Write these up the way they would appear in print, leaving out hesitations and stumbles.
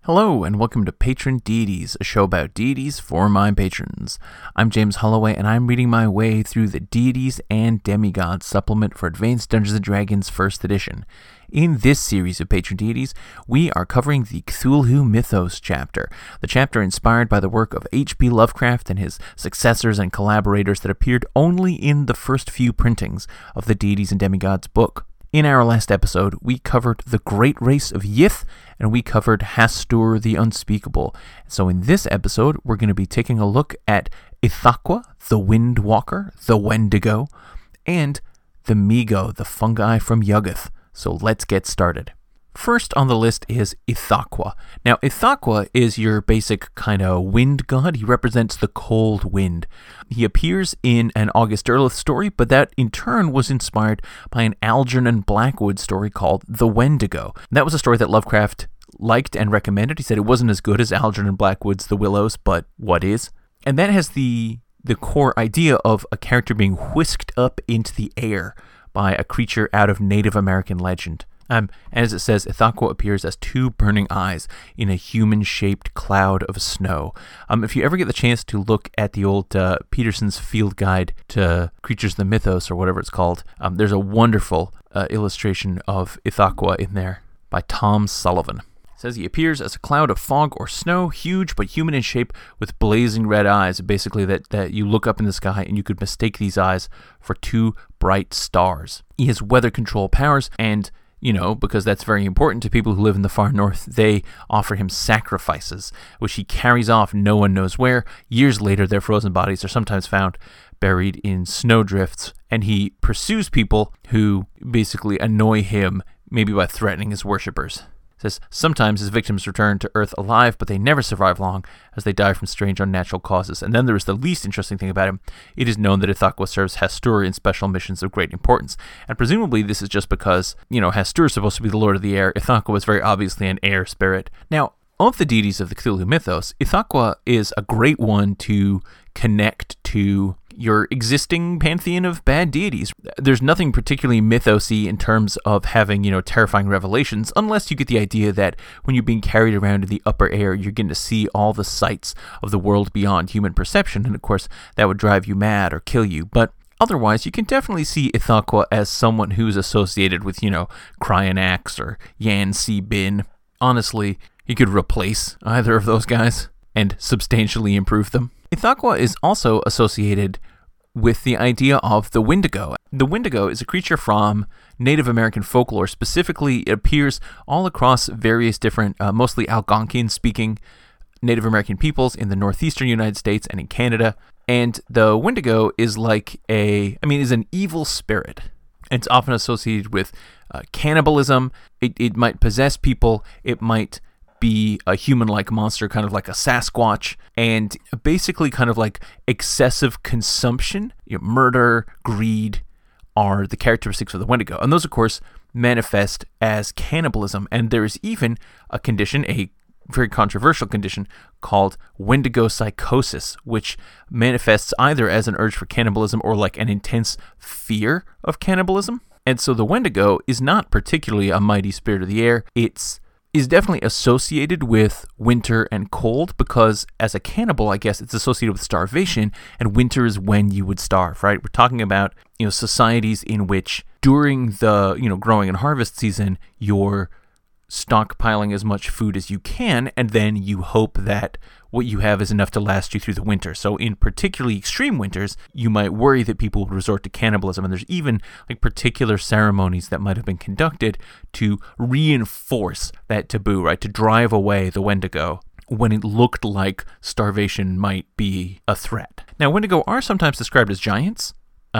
Hello, and welcome to Patron Deities, a show about deities for my patrons. I'm James Holloway, and I'm reading my way through the Deities and Demigods supplement for Advanced Dungeons & Dragons 1st Edition. In this series of Patron Deities, we are covering the Cthulhu Mythos chapter, the chapter inspired by the work of H.P. Lovecraft and his successors and collaborators that appeared only in the first few printings of the Deities and Demigods book. In our last episode, we covered the great race of Yith, and we covered Hastur the Unspeakable. So in this episode, we're going to be taking a look at Ithaqua, the Wind Walker, the Wendigo, and the Migo, the fungi from Yuggoth. So let's get started. First on the list is Ithaqua. Now, Ithaqua is your basic kind of wind god. He represents the cold wind. He appears in an August Derleth story, but that in turn was inspired by an Algernon Blackwood story called The Wendigo. That was a story that Lovecraft liked and recommended. He said it wasn't as good as Algernon Blackwood's The Willows, but what is? And that has the core idea of a character being whisked up into the air by a creature out of Native American legend. And as it says, Ithaqua appears as two burning eyes in a human-shaped cloud of snow. If you ever get the chance to look at the old Peterson's Field Guide to Creatures of the Mythos, or whatever it's called, there's a wonderful illustration of Ithaqua in there by Tom Sullivan. It says he appears as a cloud of fog or snow, huge but human in shape, with blazing red eyes. Basically, that you look up in the sky and you could mistake these eyes for two bright stars. He has weather control powers, and because that's very important to people who live in the far north, they offer him sacrifices, which he carries off no one knows where. Years later, their frozen bodies are sometimes found buried in snowdrifts, and he pursues people who basically annoy him, maybe by threatening his worshippers. It says, sometimes his victims return to Earth alive, but they never survive long, as they die from strange unnatural causes. And then there is the least interesting thing about him. It is known that Ithaqua serves Hastur in special missions of great importance. And presumably this is just because, Hastur is supposed to be the Lord of the Air. Ithaqua was very obviously an air spirit. Now, of the deities of the Cthulhu mythos, Ithaqua is a great one to connect to your existing pantheon of bad deities. There's nothing particularly mythosy in terms of having, terrifying revelations, unless you get the idea that when you're being carried around in the upper air, you're getting to see all the sights of the world beyond human perception, and of course, that would drive you mad or kill you. But otherwise, you can definitely see Ithaqua as someone who's associated with, Cryonax or Yan Si Bin. Honestly, you could replace either of those guys and substantially improve them. Ithaqua is also associated with the idea of the Wendigo. The Wendigo is a creature from Native American folklore. Specifically, it appears all across various different, mostly Algonquian-speaking Native American peoples in the northeastern United States and in Canada. And the Wendigo is is an evil spirit. It's often associated with cannibalism. It might possess people. It might be a human-like monster, kind of like a Sasquatch, and basically kind of like excessive consumption, murder, greed are the characteristics of the Wendigo. And those, of course, manifest as cannibalism. And there is even a condition, a very controversial condition, called Wendigo psychosis, which manifests either as an urge for cannibalism or like an intense fear of cannibalism. And so the Wendigo is not particularly a mighty spirit of the air. Is definitely associated with winter and cold, because as a cannibal, I guess it's associated with starvation, and winter is when you would starve, right? We're talking about, societies in which during the, growing and harvest season, you're stockpiling as much food as you can, and then you hope that what you have is enough to last you through the winter. So in particularly extreme winters, you might worry that people would resort to cannibalism, and there's even particular ceremonies that might have been conducted to reinforce that taboo, right? To drive away the Wendigo when it looked like starvation might be a threat. Now, Wendigo are sometimes described as giants.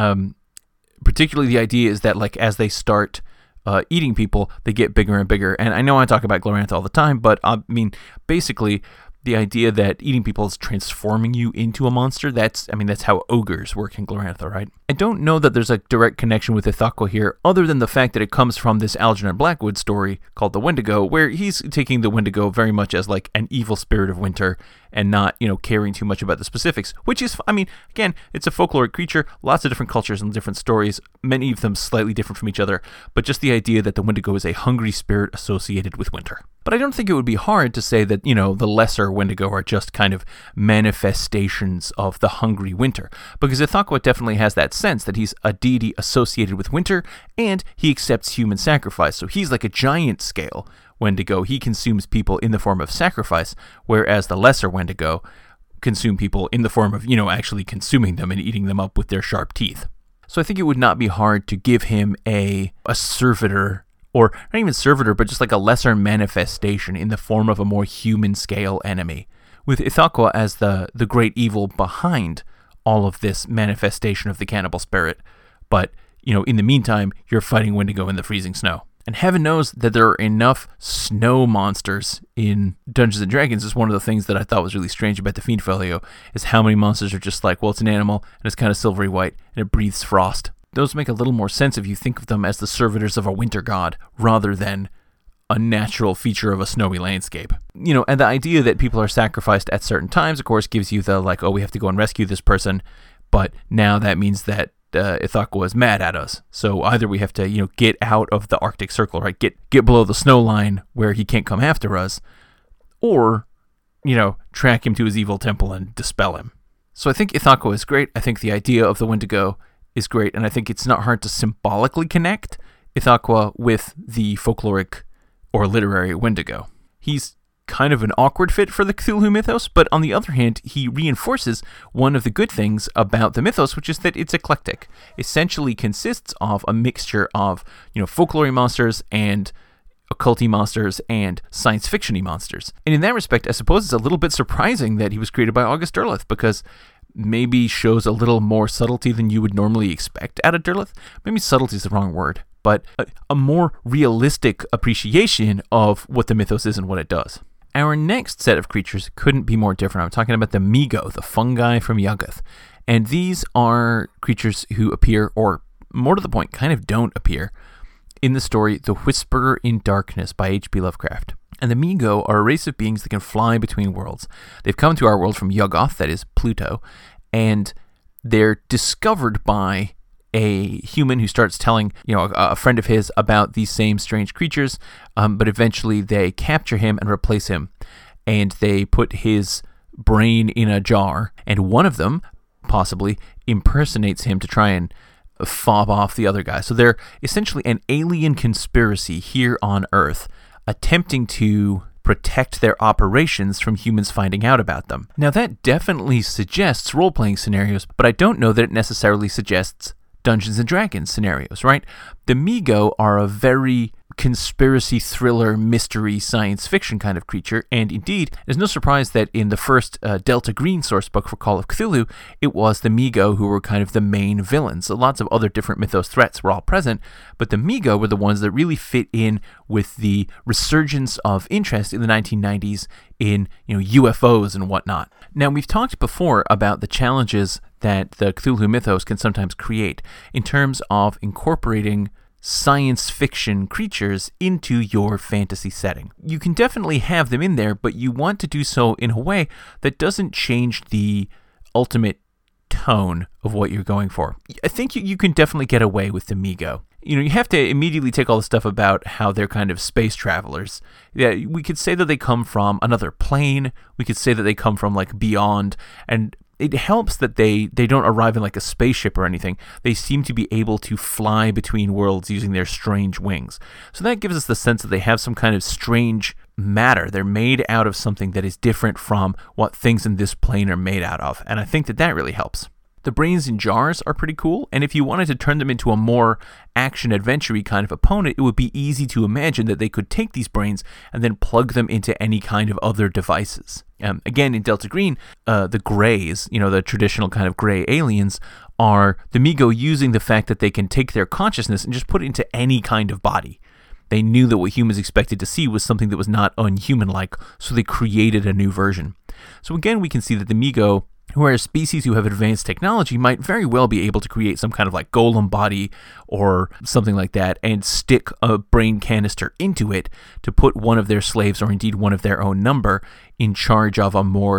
Particularly the idea is that as they start eating people, they get bigger and bigger. And I know I talk about Glorantha all the time, but basically the idea that eating people is transforming you into a monster, that's how ogres work in Glorantha, right? I don't know that there's a direct connection with Ithaqua here, other than the fact that it comes from this Algernon Blackwood story called The Wendigo, where he's taking the Wendigo very much as an evil spirit of winter, and not, caring too much about the specifics, which is, again, it's a folkloric creature, lots of different cultures and different stories, many of them slightly different from each other, but just the idea that the Wendigo is a hungry spirit associated with winter. But I don't think it would be hard to say that, the lesser Wendigo are just kind of manifestations of the hungry winter, because Ithaqua definitely has that sense that he's a deity associated with winter, and he accepts human sacrifice, so he's like a giant scale Wendigo. He consumes people in the form of sacrifice, whereas the lesser Wendigo consume people in the form of, actually consuming them and eating them up with their sharp teeth. So I think it would not be hard to give him a servitor, or not even servitor, but just like a lesser manifestation in the form of a more human scale enemy, with Ithaqua as the great evil behind all of this manifestation of the cannibal spirit. But, in the meantime, you're fighting Wendigo in the freezing snow. And heaven knows that there are enough snow monsters in Dungeons & Dragons. Is one of the things that I thought was really strange about the Fiend Folio, is how many monsters are just like, well, it's an animal, and it's kind of silvery white, and it breathes frost. Those make a little more sense if you think of them as the servitors of a winter god, rather than a natural feature of a snowy landscape. And the idea that people are sacrificed at certain times, of course, gives you the, we have to go and rescue this person, but now that means that Ithaqua is mad at us. So either we have to, get out of the Arctic Circle, right? Get below the snow line where he can't come after us, or, track him to his evil temple and dispel him. So I think Ithaqua is great. I think the idea of the Wendigo is great, and I think it's not hard to symbolically connect Ithaqua with the folkloric or literary Wendigo. He's kind of an awkward fit for the Cthulhu mythos, but on the other hand, he reinforces one of the good things about the mythos, which is that it's eclectic. Essentially consists of a mixture of, folklore monsters and occulty monsters and science fiction-y monsters. And in that respect, I suppose it's a little bit surprising that he was created by August Derleth, because maybe shows a little more subtlety than you would normally expect out of Derleth. Maybe subtlety is the wrong word, but a more realistic appreciation of what the mythos is and what it does. Our next set of creatures couldn't be more different. I'm talking about the Mi-Go, the fungi from Yuggoth. And these are creatures who appear, or more to the point, kind of don't appear, in the story The Whisperer in Darkness by H.P. Lovecraft. And the Mi-Go are a race of beings that can fly between worlds. They've come to our world from Yuggoth, that is Pluto, and they're discovered by a human who starts telling, a friend of his about these same strange creatures, but eventually they capture him and replace him, and they put his brain in a jar, and one of them possibly impersonates him to try and fob off the other guy. So they're essentially an alien conspiracy here on Earth, attempting to protect their operations from humans finding out about them. Now that definitely suggests role-playing scenarios, but I don't know that it necessarily suggests Dungeons & Dragons scenarios, right? The Mi-Go are a very conspiracy thriller, mystery, science fiction kind of creature, and indeed, there's no surprise that in the first Delta Green source book for Call of Cthulhu, it was the Mi-Go who were kind of the main villains. So lots of other different mythos threats were all present, but the Mi-Go were the ones that really fit in with the resurgence of interest in the 1990s in, UFOs and whatnot. Now, we've talked before about the challenges that the Cthulhu mythos can sometimes create in terms of incorporating science fiction creatures into your fantasy setting. You can definitely have them in there, but you want to do so in a way that doesn't change the ultimate tone of what you're going for. I think you can definitely get away with the Mi-Go. You have to immediately take all the stuff about how they're kind of space travelers. Yeah, we could say that they come from another plane. We could say that they come from beyond, and it helps that they don't arrive in a spaceship or anything. They seem to be able to fly between worlds using their strange wings. So that gives us the sense that they have some kind of strange matter. They're made out of something that is different from what things in this plane are made out of. And I think that really helps. The brains in jars are pretty cool, and if you wanted to turn them into a more action-adventure-y kind of opponent, it would be easy to imagine that they could take these brains and then plug them into any kind of other devices. Again, in Delta Green, the Greys, the traditional kind of Grey aliens, are the Mi-Go using the fact that they can take their consciousness and just put it into any kind of body. They knew that what humans expected to see was something that was not unhuman-like, so they created a new version. So again, we can see that the Mi-Go, who are a species who have advanced technology, might very well be able to create some kind of golem body or something like that and stick a brain canister into it to put one of their slaves, or indeed one of their own number, in charge of a more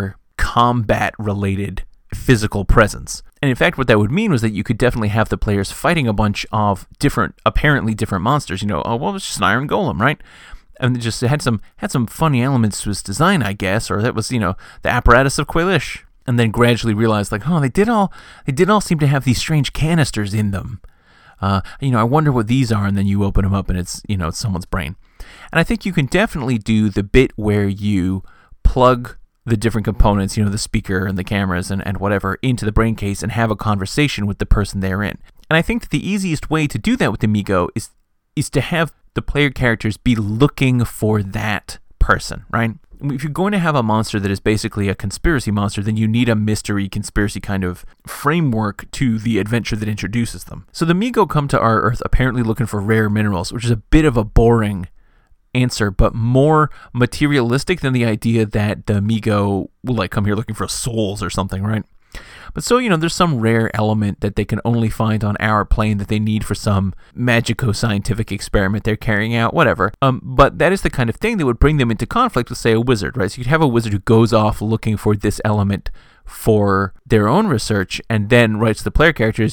combat-related physical presence. And in fact, what that would mean was that you could definitely have the players fighting a bunch of apparently different monsters. It's just an iron golem, right? And it just had some funny elements to its design, I guess, or that was, the apparatus of Quailish. And then gradually realized, they did all seem to have these strange canisters in them. I wonder what these are, and then you open them up and it's someone's brain. And I think you can definitely do the bit where you plug the different components, the speaker and the cameras and whatever, into the brain case and have a conversation with the person therein. And I think that the easiest way to do that with the Mi-Go is to have the player characters be looking for that person, right? If you're going to have a monster that is basically a conspiracy monster, then you need a mystery conspiracy kind of framework to the adventure that introduces them. So the Mi-Go come to our Earth apparently looking for rare minerals, which is a bit of a boring answer, but more materialistic than the idea that the Mi-Go will come here looking for souls or something, right? But so, there's some rare element that they can only find on our plane that they need for some magico-scientific experiment they're carrying out, whatever. But that is the kind of thing that would bring them into conflict with, say, a wizard, right? So you'd have a wizard who goes off looking for this element for their own research and then writes to the player characters,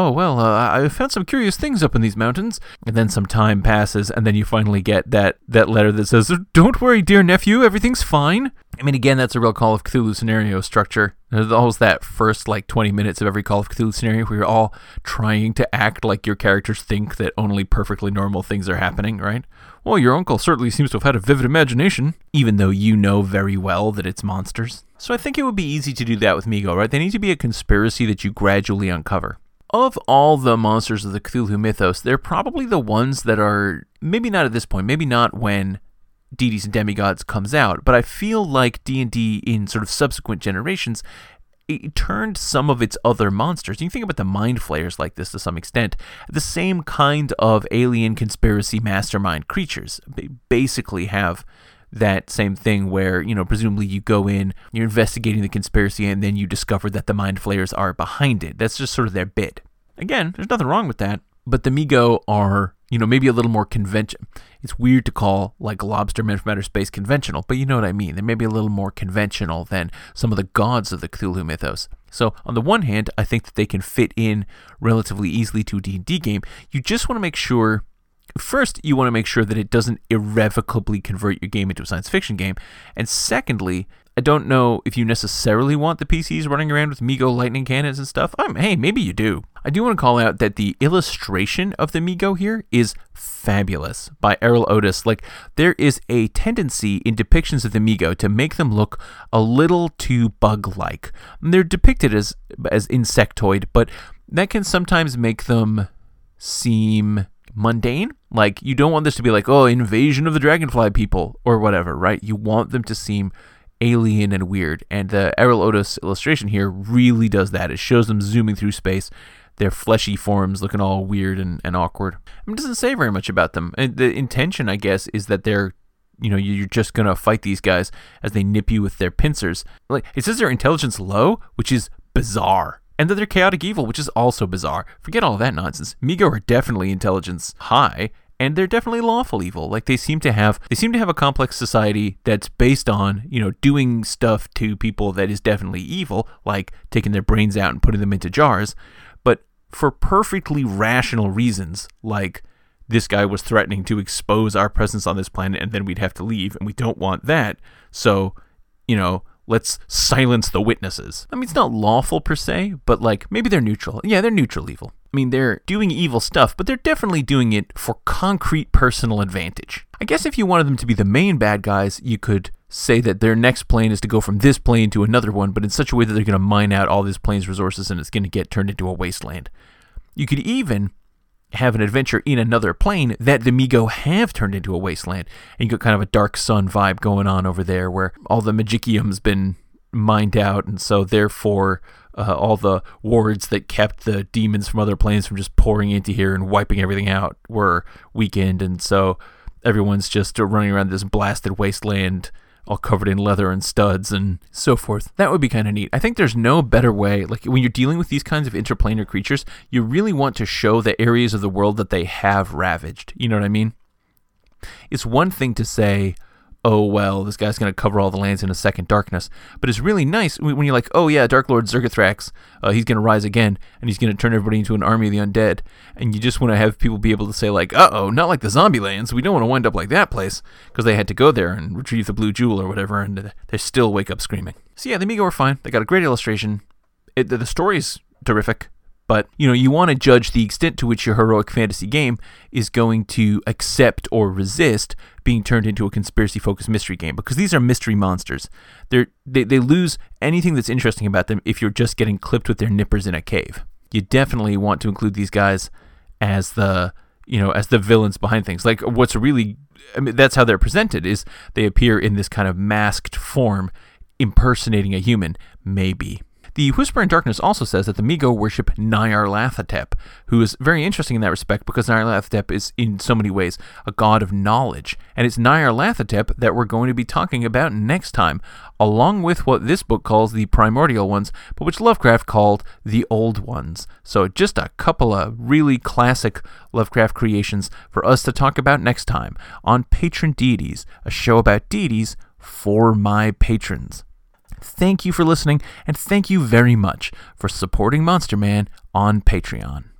I found some curious things up in these mountains. And then some time passes and then you finally get that letter that says, "Don't worry, dear nephew, everything's fine." I mean, again, that's a real Call of Cthulhu scenario structure. There's always that first 20 minutes of every Call of Cthulhu scenario where you're all trying to act like your characters think that only perfectly normal things are happening, right? Well, your uncle certainly seems to have had a vivid imagination, even though you know very well that it's monsters. So I think it would be easy to do that with Mi-Go, right? They need to be a conspiracy that you gradually uncover. Of all the monsters of the Cthulhu mythos, they're probably the ones that are, maybe not at this point, maybe not when Deities and Demigods comes out, but I feel like D&D in sort of subsequent generations, it turned some of its other monsters. You can think about the Mind Flayers like this to some extent. The same kind of alien conspiracy mastermind creatures basically have that same thing where, presumably you go in, you're investigating the conspiracy, and then you discover that the Mind Flayers are behind it. That's just sort of their bit. Again, there's nothing wrong with that, but the Mi-Go are, maybe a little more conventional. It's weird to call Lobster Men from Outer Space conventional, but you know what I mean. They're maybe a little more conventional than some of the gods of the Cthulhu mythos. So on the one hand, I think that they can fit in relatively easily to a D&D game. You just want to make sure, first, you want to make sure that it doesn't irrevocably convert your game into a science fiction game. And secondly, I don't know if you necessarily want the PCs running around with Mi-Go lightning cannons and stuff. Hey, maybe you do. I do want to call out that the illustration of the Mi-Go here is fabulous by Errol Otis. There is a tendency in depictions of the Mi-Go to make them look a little too bug-like. They're depicted as insectoid, but that can sometimes make them seem mundane. You don't want this to be invasion of the dragonfly people or whatever, right? You want them to seem alien and weird, and the Errol Otis illustration here really does that. It shows them zooming through space, their fleshy forms looking all weird and awkward. It doesn't say very much about them. And the intention, I guess, is that they're, you're just gonna fight these guys as they nip you with their pincers. It says their intelligence low, which is bizarre, and that they're chaotic evil, which is also bizarre. Forget all of that nonsense. Mi-Go are definitely intelligence high, and they're definitely lawful evil. They seem to have a complex society that's based on, doing stuff to people that is definitely evil, like taking their brains out and putting them into jars, but for perfectly rational reasons, like this guy was threatening to expose our presence on this planet and then we'd have to leave, and we don't want that. So, let's silence the witnesses. It's not lawful per se, but maybe they're neutral. Yeah, they're neutral evil. They're doing evil stuff, but they're definitely doing it for concrete personal advantage. I guess if you wanted them to be the main bad guys, you could say that their next plane is to go from this plane to another one, but in such a way that they're going to mine out all this plane's resources and it's going to get turned into a wasteland. You could even have an adventure in another plane that the Mi-Go have turned into a wasteland, and you got kind of a Dark Sun vibe going on over there where all the Magicium's been mined out, and so therefore all the wards that kept the demons from other planes from just pouring into here and wiping everything out were weakened, and so everyone's just running around this blasted wasteland all covered in leather and studs and so forth. That would be kind of neat. I think there's no better way. When you're dealing with these kinds of interplanar creatures, you really want to show the areas of the world that they have ravaged. You know what I mean? It's one thing to say, oh, well, this guy's going to cover all the lands in a second darkness. But it's really nice when you're like, oh, yeah, Dark Lord Zergothrax, he's going to rise again, and he's going to turn everybody into an army of the undead. And you just want to have people be able to say, like, uh-oh, not like the zombie lands. We don't want to wind up like that place, because they had to go there and retrieve the blue jewel or whatever, and they still wake up screaming. So yeah, the Mi-Go are fine. They got a great illustration. The story's terrific. But, you want to judge the extent to which your heroic fantasy game is going to accept or resist being turned into a conspiracy-focused mystery game, because these are mystery monsters. They lose anything that's interesting about them if you're just getting clipped with their nippers in a cave. You definitely want to include these guys as the villains behind things. Like, what's really, that's how they're presented, is they appear in this kind of masked form, impersonating a human, maybe. The Whisper in Darkness also says that the Mi-Go worship Nyarlathotep, who is very interesting in that respect because Nyarlathotep is in so many ways a god of knowledge. And it's Nyarlathotep that we're going to be talking about next time, along with what this book calls the Primordial Ones, but which Lovecraft called the Old Ones. So just a couple of really classic Lovecraft creations for us to talk about next time on Patron Deities, a show about deities for my patrons. Thank you for listening, and thank you very much for supporting Monster Man on Patreon.